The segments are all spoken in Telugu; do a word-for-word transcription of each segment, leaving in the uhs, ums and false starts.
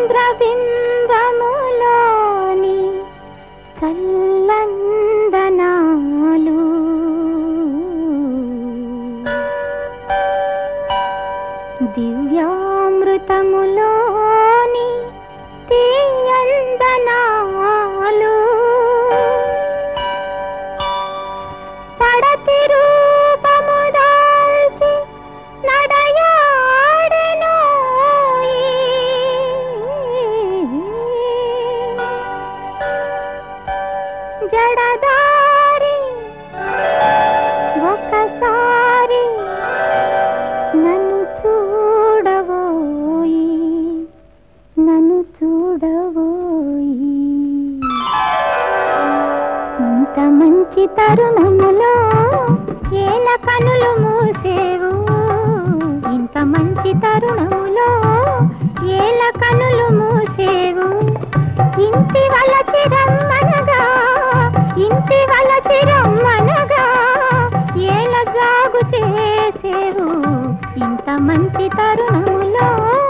చంద్రబింబములోని చల్లందనాలు దివ్యామృతములోని తీయందనాలు పడతి రూపము దాల్చి నడయాడెనోయి జడదారి ఒకసారి నన్ను చూడవోయి నన్ను చూడవోయి ఇంత మంచి తరుణములో ఏల కనులు మూసేవు ఇంత మంచి తరుణములో ఏల కనులు మూసేవు ఇంటి వలచి రమ్మనగా ఇంటి వలచి రమ్మనగా ఏల జాగు చేసేవు ఇంత మంచి తరుణములో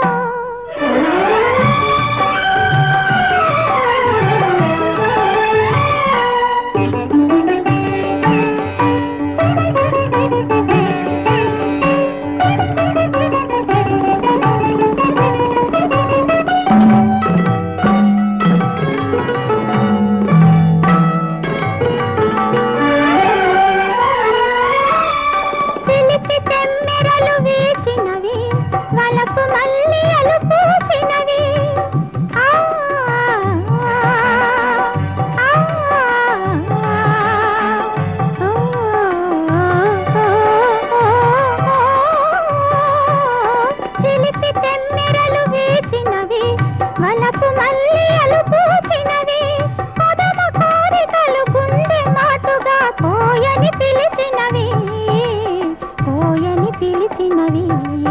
తెమ్మెరలు వీచినవి వలపు మల్లియలు పూసినవి చిలిపి తెమ్మెరలు వీచినవి వలపు మల్లియలు పూసినవి పదమ కోరికలు గుండె మాటుగా పోయని పిలిచినవి పోయని పిలిచినవి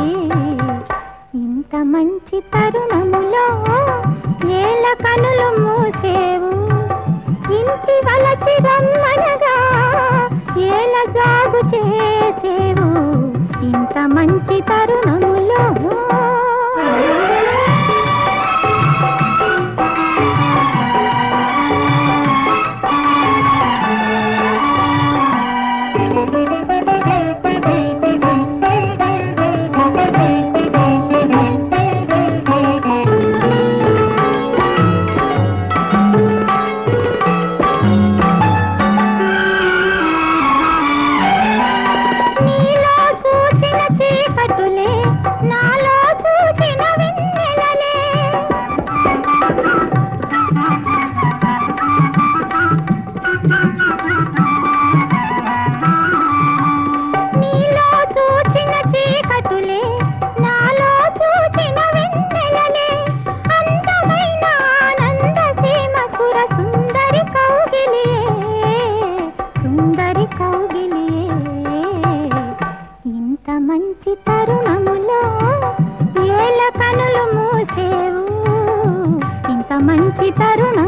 ఇంత మంచి తరుణములో ఏల కనులు మూసేవు ఇంటి వలచి రమ్మనగా ఏల జాగు చేసేవు ఇంత మంచి తరుణములో చీకటులే నాలో చూచిన వెన్నెలలే నీలో చూచిన చీకటులే నాలో చూచిన వెన్నెలలే అందమైన ఆనంద సీమ సుర సుందరి కౌగిలియే సుందరి కౌగిలియే ఇంత మంచి తరుణములో ఏల కనులు మూసేవు ఇంత మంచి తరుణ